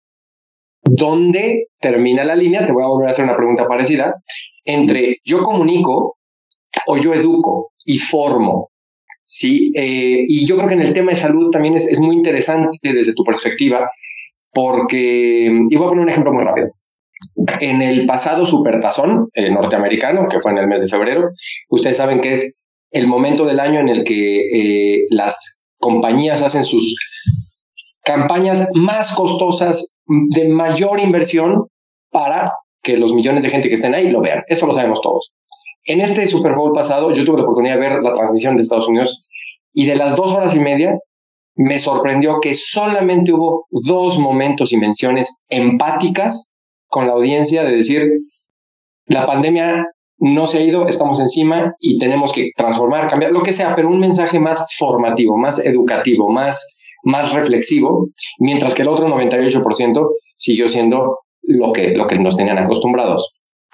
dónde termina la línea, te voy a volver a hacer una pregunta parecida, entre yo comunico o yo educo y formo, ¿sí? Eh, y yo creo que en el tema de salud también es, es muy interesante desde tu perspectiva, porque, y voy a poner un ejemplo muy rápido. En el pasado supertazón eh, norteamericano, que fue en el mes de febrero, ustedes saben que es el momento del año en el que eh, las compañías hacen sus campañas más costosas, de mayor inversión, para que los millones de gente que estén ahí lo vean. Eso lo sabemos todos. En este Super Bowl pasado, yo tuve la oportunidad de ver la transmisión de Estados Unidos y de las dos horas y media me sorprendió que solamente hubo dos momentos y menciones empáticas con la audiencia de decir, la pandemia no se ha ido, estamos encima y tenemos que transformar, cambiar, lo que sea, pero un mensaje más formativo, más educativo, más, más reflexivo, mientras que el otro noventa y ocho por ciento siguió siendo lo que, lo que nos tenían acostumbrados.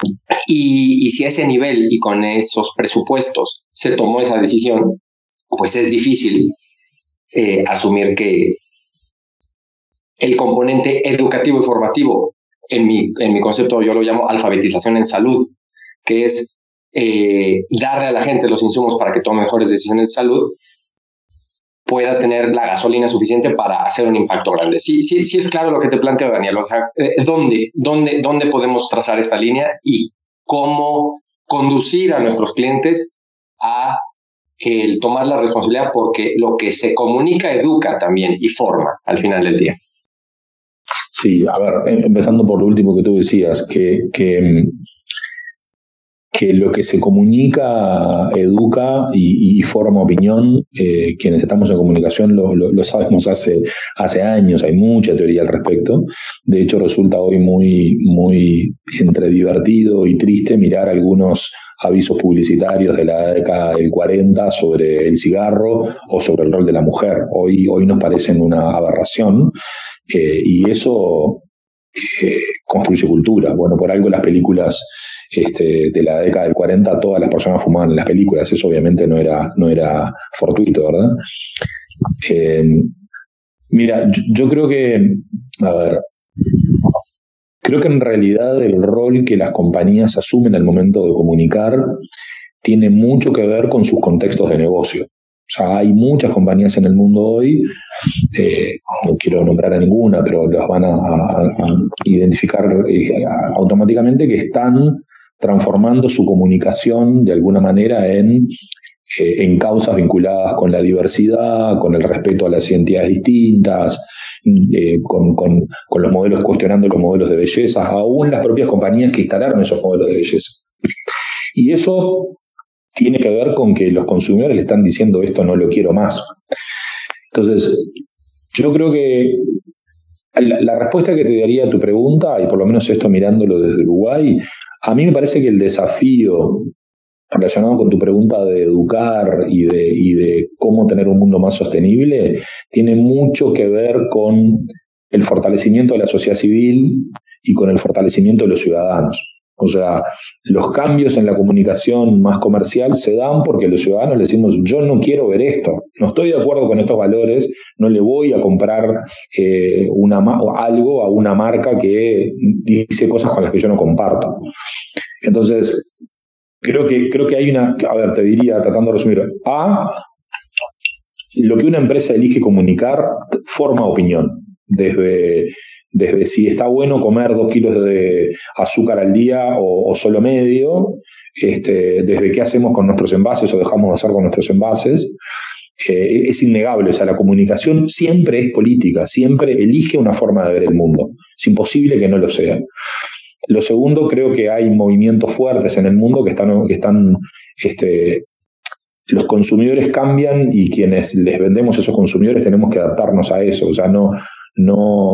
Y, y si a ese nivel y con esos presupuestos se tomó esa decisión, pues es difícil eh, asumir que el componente educativo y formativo, en mi, en mi concepto yo lo llamo alfabetización en salud, que es eh, darle a la gente los insumos para que tome mejores decisiones de salud, pueda tener la gasolina suficiente para hacer un impacto grande. Sí, sí, sí es claro lo que te planteo, Daniel. O sea, ¿dónde, dónde, ¿Dónde podemos trazar esta línea y cómo conducir a nuestros clientes a el tomar la responsabilidad? Porque lo que se comunica educa también y forma al final del día. Sí, a ver, empezando por lo último que tú decías, que, que, que lo que se comunica educa y, y forma opinión. Eh, quienes estamos en comunicación lo, lo, lo sabemos hace, hace años, hay mucha teoría al respecto. De hecho, resulta hoy muy, muy entre divertido y triste mirar algunos avisos publicitarios de la década del cuarenta sobre el cigarro o sobre el rol de la mujer. Hoy, hoy nos parecen una aberración. Eh, y eso eh, construye cultura. Bueno, por algo las películas este, de la década del cuarenta, todas las personas fumaban en las películas. Eso obviamente no era, no era fortuito, ¿verdad? Eh, mira, yo, yo creo que, a ver, creo que en realidad el rol que las compañías asumen al momento de comunicar tiene mucho que ver con sus contextos de negocio. O sea, hay muchas compañías en el mundo hoy, eh, no quiero nombrar a ninguna, pero las van a, a, a identificar eh, a, automáticamente, que están transformando su comunicación de alguna manera en, eh, en causas vinculadas con la diversidad, con el respeto a las identidades distintas, eh, con, con, con los modelos, cuestionando los modelos de belleza, aún las propias compañías que instalaron esos modelos de belleza. Y eso tiene que ver con que los consumidores le están diciendo esto no lo quiero más. Entonces, yo creo que la, la respuesta que te daría a tu pregunta, y por lo menos esto mirándolo desde Uruguay, a mí me parece que el desafío relacionado con tu pregunta de educar y de, y de cómo tener un mundo más sostenible tiene mucho que ver con el fortalecimiento de la sociedad civil y con el fortalecimiento de los ciudadanos. O sea, los cambios en la comunicación más comercial se dan porque los ciudadanos le decimos, yo no quiero ver esto, no estoy de acuerdo con estos valores, no le voy a comprar eh, una, algo a una marca que dice cosas con las que yo no comparto. Entonces, creo que, creo que hay una, a ver, te diría, tratando de resumir, A, lo que una empresa elige comunicar forma opinión, desde... desde si está bueno comer dos kilos de azúcar al día o, o solo medio, este, desde qué hacemos con nuestros envases o dejamos de hacer con nuestros envases, eh, es innegable. O sea, la comunicación siempre es política, siempre elige una forma de ver el mundo. Es imposible que no lo sea. Lo segundo, creo que hay movimientos fuertes en el mundo que están... Que están este, los consumidores cambian y quienes les vendemos a esos consumidores tenemos que adaptarnos a eso. O sea, no... no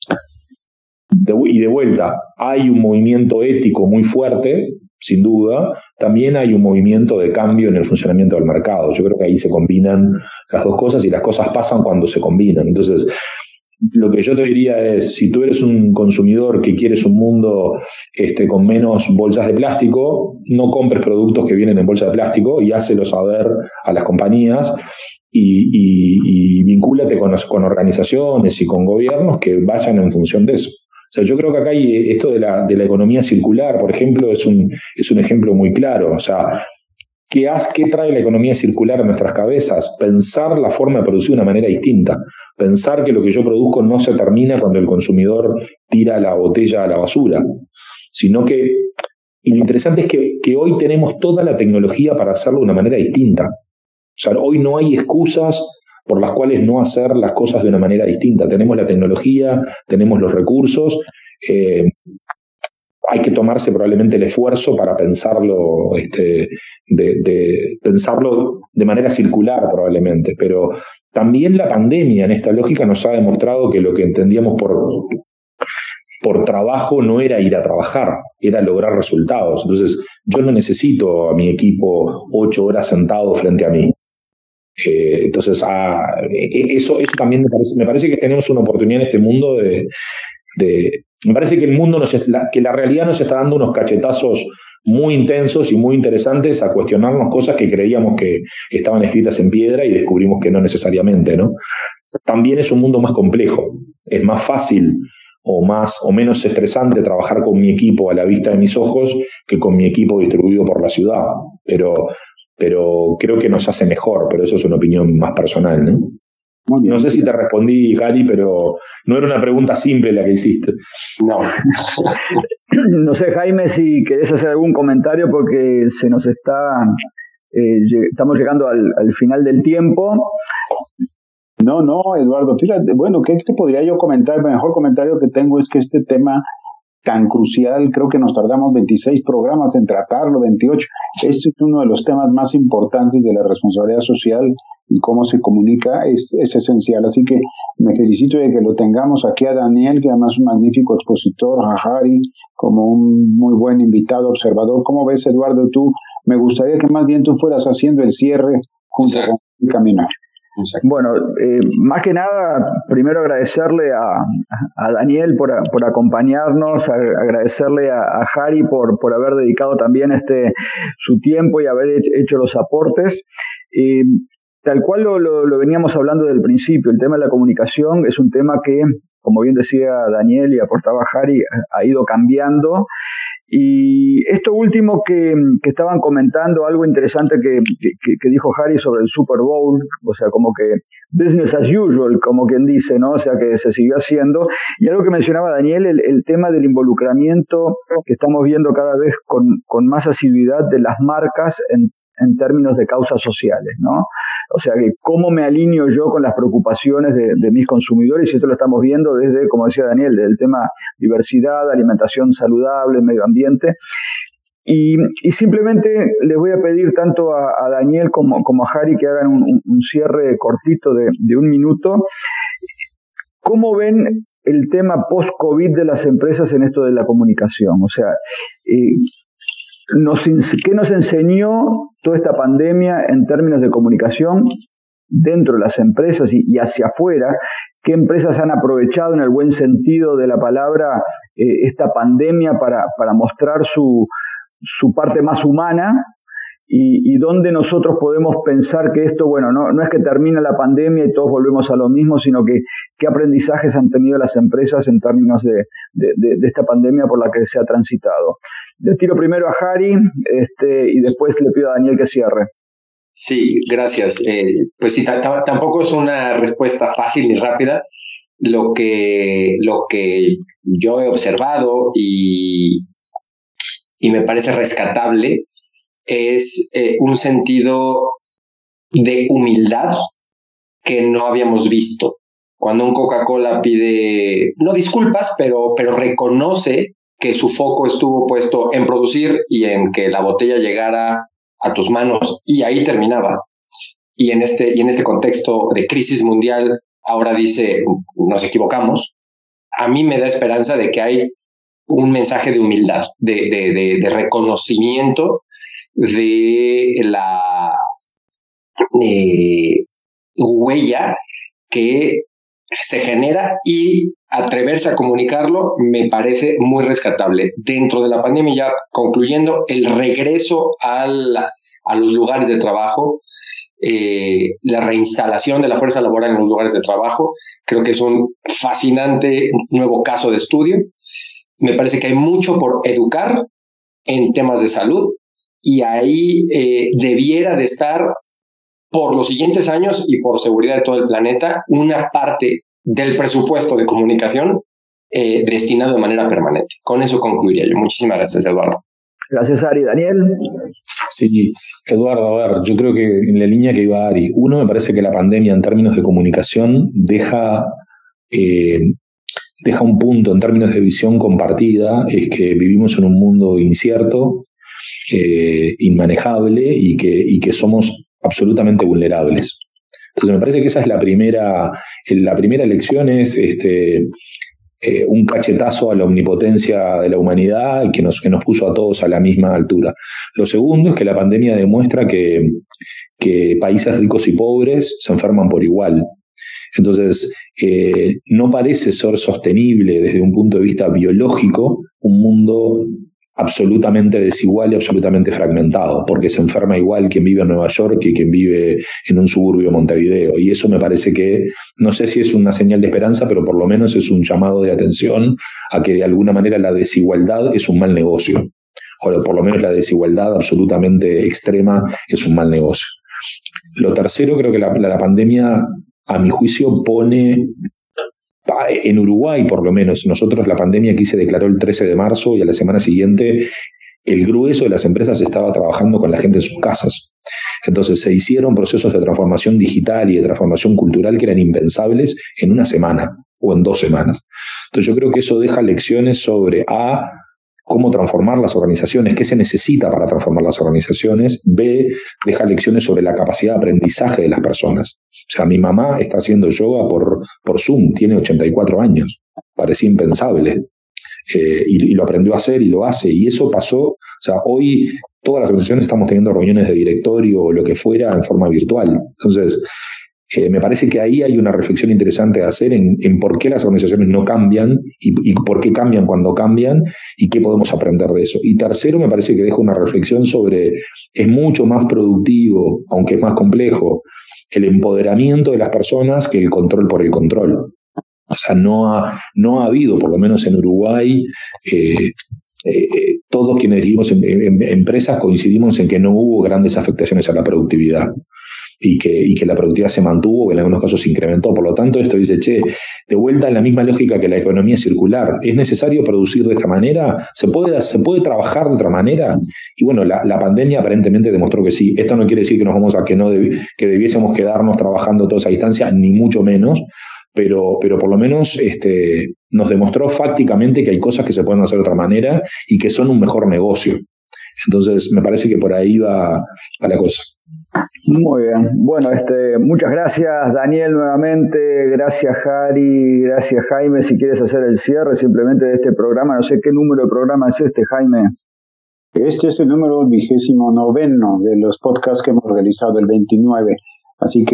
de, y de vuelta, hay un movimiento ético muy fuerte, sin duda, también hay un movimiento de cambio en el funcionamiento del mercado. Yo creo que ahí se combinan las dos cosas y las cosas pasan cuando se combinan. Entonces, lo que yo te diría es, si tú eres un consumidor que quieres un mundo este, con menos bolsas de plástico, no compres productos que vienen en bolsas de plástico y hácelo saber a las compañías. Y, y, y vincúlate con, con organizaciones y con gobiernos que vayan en función de eso. O sea, yo creo que acá hay esto de la, de la economía circular, por ejemplo, es un, es un ejemplo muy claro. O sea, ¿qué, hace, ¿qué trae la economía circular en nuestras cabezas? Pensar la forma de producir de una manera distinta. Pensar que lo que yo produzco no se termina cuando el consumidor tira la botella a la basura, sino que... Y lo interesante es que, que hoy tenemos toda la tecnología para hacerlo de una manera distinta. O sea, hoy no hay excusas por las cuales no hacer las cosas de una manera distinta. Tenemos la tecnología, tenemos los recursos, eh, hay que tomarse probablemente el esfuerzo para pensarlo, este, de, de, pensarlo de manera circular probablemente, pero también la pandemia en esta lógica nos ha demostrado que lo que entendíamos por, por trabajo no era ir a trabajar, era lograr resultados. Entonces, yo no necesito a mi equipo ocho horas sentado frente a mí. Eh, entonces, ah, eso, eso también me parece, me parece que tenemos una oportunidad en este mundo de... de me parece que el mundo, nos, la, que la realidad nos está dando unos cachetazos muy intensos y muy interesantes a cuestionarnos cosas que creíamos que estaban escritas en piedra y descubrimos que no necesariamente, ¿no? También es un mundo más complejo, es más fácil o más o menos estresante trabajar con mi equipo a la vista de mis ojos que con mi equipo distribuido por la ciudad, pero... pero creo que nos hace mejor, pero eso es una opinión más personal, ¿no? Muy bien. No sé si te respondí, Gary, pero no era una pregunta simple la que hiciste. No. No sé, Jaime, si querés hacer algún comentario porque se nos está, eh, estamos llegando al, al final del tiempo. No, no, Eduardo, fíjate, bueno, ¿qué te podría yo comentar? El mejor comentario que tengo es que este tema tan crucial, creo que nos tardamos veintiséis programas en tratarlo, veintiocho. Este es uno de los temas más importantes de la responsabilidad social y cómo se comunica es, es esencial. Así que me felicito de que lo tengamos aquí a Daniel, que además es un magnífico expositor, a Harry, como un muy buen invitado, observador. ¿Cómo ves, Eduardo? Tú, me gustaría que más bien tú fueras haciendo el cierre junto sí. con el camino. Bueno, eh, más que nada, primero agradecerle a, a Daniel por, a, por acompañarnos, a, agradecerle a, a Harry por, por haber dedicado también este, su tiempo y haber hecho, hecho los aportes. Eh, tal cual lo, lo, lo veníamos hablando desde el principio, el tema de la comunicación es un tema que, como bien decía Daniel y aportaba Harry, ha ido cambiando. Y esto último que, que estaban comentando, algo interesante que, que, que dijo Harry sobre el Super Bowl, o sea, como que business as usual, como quien dice, ¿no? O sea, que se siguió haciendo. Y algo que mencionaba Daniel, el, el tema del involucramiento que estamos viendo cada vez con, con más asiduidad de las marcas en, en términos de causas sociales, ¿no? O sea, que cómo me alineo yo con las preocupaciones de, de mis consumidores, y esto lo estamos viendo desde, como decía Daniel, del tema diversidad, alimentación saludable, medio ambiente. Y, y simplemente les voy a pedir tanto a, a Daniel como, como a Harry que hagan un, un cierre cortito de, de un minuto. ¿Cómo ven el tema post-COVID de las empresas en esto de la comunicación? O sea, eh, Nos, ¿qué nos enseñó toda esta pandemia en términos de comunicación? dentro de las empresas y, y hacia afuera, qué empresas han aprovechado en el buen sentido de la palabra eh, esta pandemia para, para mostrar su, su parte más humana. Y, y dónde nosotros podemos pensar que esto, bueno, no, no es que termina la pandemia y todos volvemos a lo mismo, sino que qué aprendizajes han tenido las empresas en términos de, de, de, de esta pandemia por la que se ha transitado. Le tiro primero a Jari este, y después le pido a Daniel que cierre. Sí, gracias. Eh, pues sí, t- t- tampoco es una respuesta fácil ni rápida. Lo que, lo que yo he observado y, y me parece rescatable es eh, un sentido de humildad que no habíamos visto. Cuando un Coca-Cola pide, no disculpas, pero, pero reconoce que su foco estuvo puesto en producir y en que la botella llegara a tus manos, y ahí terminaba. Y en este, y en este contexto de crisis mundial, ahora dice, nos equivocamos. A mí me da esperanza de que hay un mensaje de humildad, de, de, de, de reconocimiento de la eh, huella que se genera, y atreverse a comunicarlo me parece muy rescatable. Dentro de la pandemia, ya concluyendo, el regreso al, a los lugares de trabajo, eh, la reinstalación de la fuerza laboral en los lugares de trabajo, creo que es un fascinante nuevo caso de estudio. Me parece que hay mucho por educar en temas de salud, y ahí eh, debiera de estar por los siguientes años y por seguridad de todo el planeta una parte del presupuesto de comunicación eh, destinado de manera permanente. Con eso concluiría yo. Muchísimas gracias, Eduardo. Gracias, Ari. Daniel. Sí, Eduardo, a ver, yo creo que en la línea que iba Ari, uno, me parece que la pandemia en términos de comunicación deja, eh, deja un punto en términos de visión compartida, es que vivimos en un mundo incierto, eh, inmanejable, y que, y que somos absolutamente vulnerables. Entonces me parece que esa es la primera, la primera lección, es este, eh, un cachetazo a la omnipotencia de la humanidad y que nos, que nos puso a todos a la misma altura. Lo segundo es que la pandemia demuestra que, que países ricos y pobres se enferman por igual. Entonces, eh, no parece ser sostenible desde un punto de vista biológico un mundo absolutamente desigual y absolutamente fragmentado, porque se enferma igual quien vive en Nueva York que quien vive en un suburbio de Montevideo. Y eso me parece que, no sé si es una señal de esperanza, pero por lo menos es un llamado de atención a que de alguna manera la desigualdad es un mal negocio. O por lo menos la desigualdad absolutamente extrema es un mal negocio. Lo tercero, creo que la, la, la pandemia, a mi juicio, pone... En Uruguay, por lo menos, nosotros la pandemia aquí se declaró el trece de marzo y a la semana siguiente el grueso de las empresas estaba trabajando con la gente en sus casas. Entonces se hicieron procesos de transformación digital y de transformación cultural que eran impensables en una semana o en dos semanas. Entonces yo creo que eso deja lecciones sobre A, cómo transformar las organizaciones, qué se necesita para transformar las organizaciones. B, deja lecciones sobre la capacidad de aprendizaje de las personas. O sea, mi mamá está haciendo yoga por, por Zoom, tiene ochenta y cuatro años, parecía impensable, eh, y, y lo aprendió a hacer y lo hace, y eso pasó. O sea, hoy todas las organizaciones estamos teniendo reuniones de directorio o lo que fuera en forma virtual. Entonces, eh, me parece que ahí hay una reflexión interesante de hacer en, en por qué las organizaciones no cambian y, y por qué cambian cuando cambian y qué podemos aprender de eso. Y tercero, me parece que deja una reflexión sobre, es mucho más productivo, aunque es más complejo, el empoderamiento de las personas que el control por el control. O sea, no ha, no ha habido, por lo menos en Uruguay, eh, eh, todos quienes vivimos en, en, en empresas coincidimos en que no hubo grandes afectaciones a la productividad. Y que, y que la productividad se mantuvo o en algunos casos se incrementó. Por lo tanto, esto dice, che, de vuelta en la misma lógica que la economía circular, ¿es necesario producir de esta manera? ¿Se puede, se puede trabajar de otra manera? Y bueno, la, la pandemia aparentemente demostró que sí. Esto no quiere decir que nos vamos a que no debi, que debiésemos quedarnos trabajando toda esa distancia, ni mucho menos, pero, pero por lo menos este, nos demostró fácticamente que hay cosas que se pueden hacer de otra manera y que son un mejor negocio. Entonces, me parece que por ahí va, va la cosa. Muy bien. Bueno, este, muchas gracias, Daniel, nuevamente. Gracias, Jari. Gracias, Jaime. Si quieres hacer el cierre simplemente de este programa, no sé qué número de programa es este, Jaime. Este es el número vigésimo noveno de los podcasts que hemos realizado, el veintinueve. Así que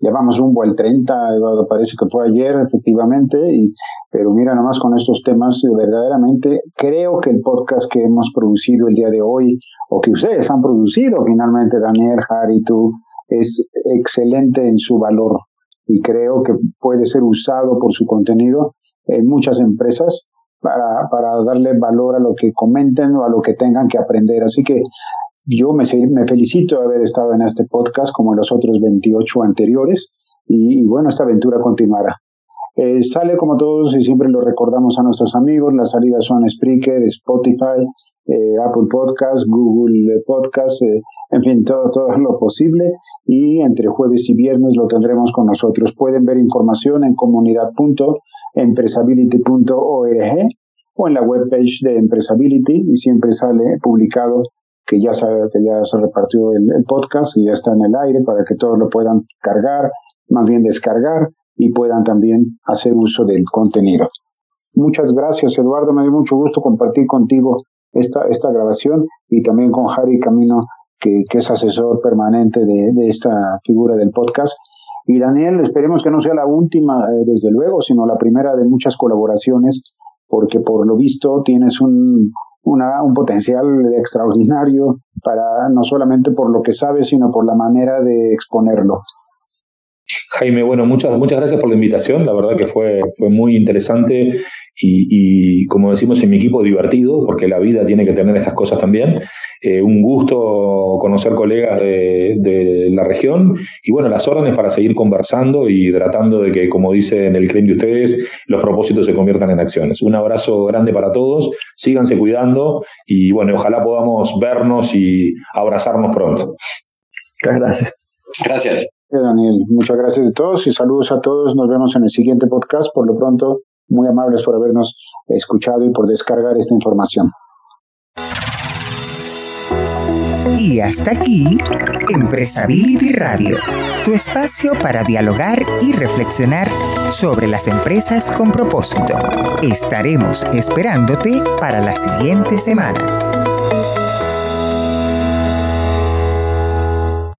ya vamos rumbo al treinta, Eduardo, parece que fue ayer, efectivamente, y, pero mira, nomás con estos temas, verdaderamente creo que el podcast que hemos producido el día de hoy, o que ustedes han producido finalmente, Daniel, Harry, tú, es excelente en su valor, y creo que puede ser usado por su contenido en muchas empresas para, para darle valor a lo que comenten o a lo que tengan que aprender. Así que yo me, me felicito de haber estado en este podcast como en los otros veintiocho anteriores, y, y bueno, esta aventura continuará. Eh, sale como todos y siempre lo recordamos a nuestros amigos, las salidas son Spreaker, Spotify, eh, Apple Podcast, Google Podcast, eh, en fin, todo, todo lo posible, y entre jueves y viernes lo tendremos con nosotros. Pueden ver información en comunidad punto empresability punto org o en la webpage de Empresability, y siempre sale publicado que ya se, que ya se repartió el, el podcast y ya está en el aire para que todos lo puedan cargar, más bien descargar, y puedan también hacer uso del contenido. Muchas gracias, Eduardo, me dio mucho gusto compartir contigo esta, esta grabación, y también con Harry Camino, que, que es asesor permanente de, de esta figura del podcast. Y Daniel, esperemos que no sea la última, eh, desde luego, sino la primera de muchas colaboraciones, porque por lo visto tienes un, una, un potencial extraordinario, para no solamente por lo que sabes, sino por la manera de exponerlo. Jaime, bueno, muchas, muchas gracias por la invitación, la verdad que fue, fue muy interesante y, y, como decimos en mi equipo, divertido, porque la vida tiene que tener estas cosas también. Eh, un gusto conocer colegas de, de la región, y bueno, las órdenes para seguir conversando y tratando de que, como dice en el claim de ustedes, los propósitos se conviertan en acciones. Un abrazo grande para todos, síganse cuidando y bueno, ojalá podamos vernos y abrazarnos pronto. Muchas gracias. Gracias. Daniel, muchas gracias a todos y saludos a todos. Nos vemos en el siguiente podcast. Por lo pronto, muy amables por habernos escuchado y por descargar esta información. Y hasta aquí, Empresability Radio, tu espacio para dialogar y reflexionar sobre las empresas con propósito. Estaremos esperándote para la siguiente semana.